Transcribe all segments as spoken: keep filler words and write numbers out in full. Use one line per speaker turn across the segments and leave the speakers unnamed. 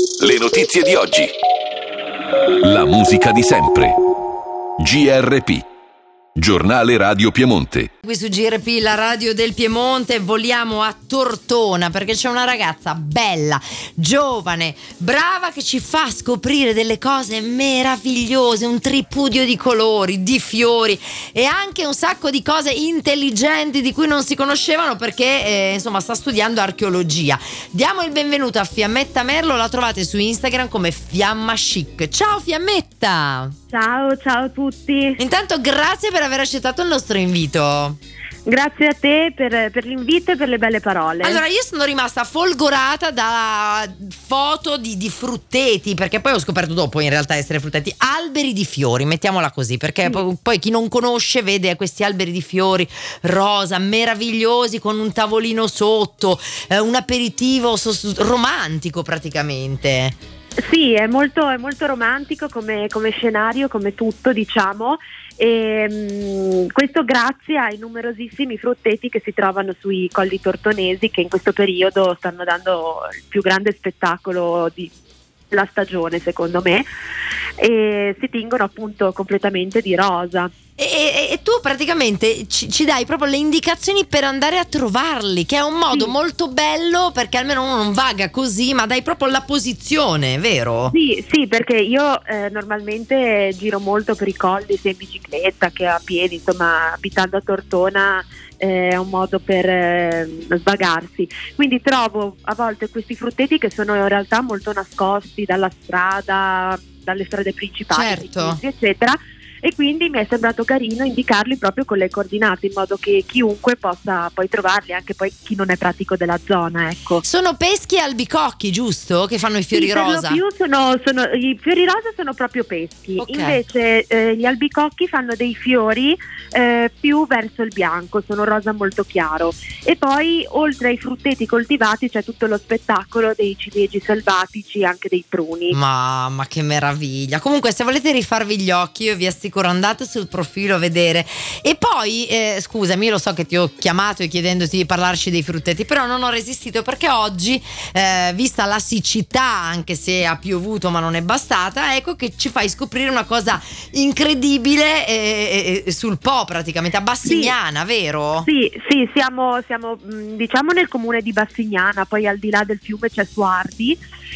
Le notizie di oggi. La musica di sempre. G R P, Giornale Radio Piemonte.
Qui su G R P, la radio del Piemonte, voliamo a Tortona perché c'è una ragazza bella, giovane, brava, che ci fa scoprire delle cose meravigliose, un tripudio di colori, di fiori e anche un sacco di cose intelligenti di cui non si conoscevano perché eh, insomma sta studiando archeologia. Diamo il benvenuto a Fiammetta Merlo, la trovate su Instagram come Fiamma Chic. Ciao Fiammetta!
Ciao, ciao a tutti.
Intanto grazie per aver accettato il nostro invito.
Grazie a te per, per l'invito e per le belle parole.
Allora, io sono rimasta folgorata da foto di, di frutteti, perché poi ho scoperto dopo in realtà essere frutteti, alberi di fiori, mettiamola così, perché
sì.
poi, poi chi non conosce vede questi alberi di fiori rosa, meravigliosi, con un tavolino sotto, eh, un aperitivo sos- romantico praticamente.
Sì, è molto, è molto romantico come, come scenario, come tutto, diciamo. E, mh, questo grazie ai numerosissimi frutteti che si trovano sui colli tortonesi, che in questo periodo stanno dando il più grande spettacolo della stagione, secondo me, e si tingono appunto completamente di rosa.
E, e, e tu praticamente ci, ci dai proprio le indicazioni per andare a trovarli, che è un modo
sì.
molto bello, perché almeno uno non vaga così, ma dai proprio la posizione, vero?
Sì, sì, perché io eh, normalmente giro molto per i colli, sia in bicicletta che a piedi, insomma, abitando a Tortona eh, è un modo per eh, svagarsi. Quindi trovo a volte questi frutteti che sono in realtà molto nascosti dalla strada, dalle strade principali,
certo.
eccetera. E quindi mi è sembrato carino indicarli proprio con le coordinate, in modo che chiunque possa poi trovarli, anche poi chi non è pratico della zona, ecco.
Sono peschi e albicocchi, giusto? Che fanno i fiori
sì,
rosa?
Per lo più sono, sono, i fiori rosa sono proprio peschi,
okay.
Invece eh, gli albicocchi fanno dei fiori eh, più verso il bianco, sono rosa molto chiaro. E poi oltre ai frutteti coltivati c'è tutto lo spettacolo dei ciliegi selvatici, anche dei pruni.
Mamma, che meraviglia! Comunque, se volete rifarvi gli occhi, io vi assicuro, andate sul profilo a vedere. E poi eh, scusami, io lo so che ti ho chiamato e chiedendoti di parlarci dei frutteti, però non ho resistito, perché oggi eh, vista la siccità, anche se ha piovuto ma non è bastata, ecco che ci fai scoprire una cosa incredibile eh, eh, sul Po, praticamente a Bassignana,
sì.
vero?
Sì, sì, siamo, siamo diciamo nel comune di Bassignana, poi al di là del fiume c'è Suardi.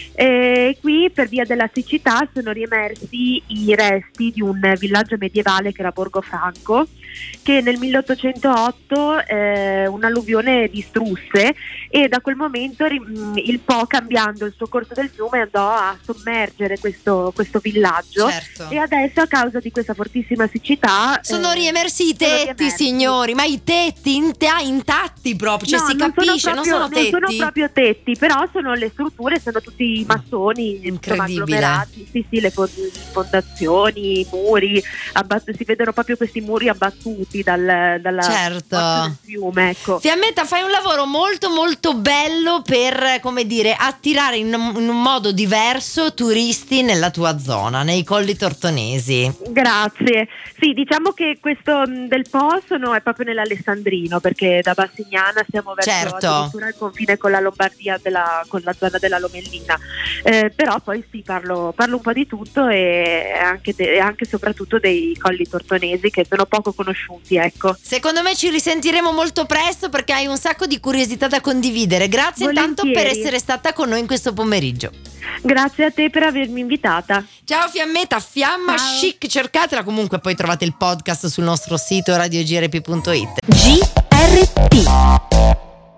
E qui per via della siccità sono riemersi i resti di un villaggio medievale che era Borgofranco, che nel milleottocentootto eh, un'alluvione distrusse, e da quel momento il Po, cambiando il suo corso del fiume, andò a sommergere questo, questo villaggio,
certo.
E adesso, a causa di questa fortissima siccità,
sono
eh,
riemersi i tetti,
riemersi.
signori, ma i tetti inta- intatti proprio, cioè
no,
si
non
capisce,
sono proprio,
non sono tetti?
Non sono proprio tetti, però sono le strutture, sono tutti massoni,
incredibile.
agglomerati, sì sì, le fondazioni, i muri, abbatt- si vedono proprio questi muri abbattuti dal, dalla
certo.
del fiume, ecco.
Fiammetta, fai un lavoro molto molto bello per, come dire, attirare in un, in un modo diverso turisti nella tua zona, nei colli tortonesi.
Grazie. Sì, diciamo che questo mh, del Po sono, è proprio nell'Alessandrino, perché da Bassignana siamo verso
certo.
addirittura il confine con la Lombardia, della, con la zona della Lomellina. Eh, però poi sì, parlo, parlo un po' di tutto, e anche, de, e anche soprattutto dei colli tortonesi, che sono poco conosciuti, ecco.
Secondo me ci risentiremo molto presto, perché hai un sacco di curiosità da condividere. Grazie intanto per essere stata con noi in questo pomeriggio.
Grazie a te per avermi invitata.
Ciao Fiammetta, Fiamma
Ciao.
Chic, cercatela, comunque poi trovate il podcast sul nostro sito radio g r p punto it.
G R P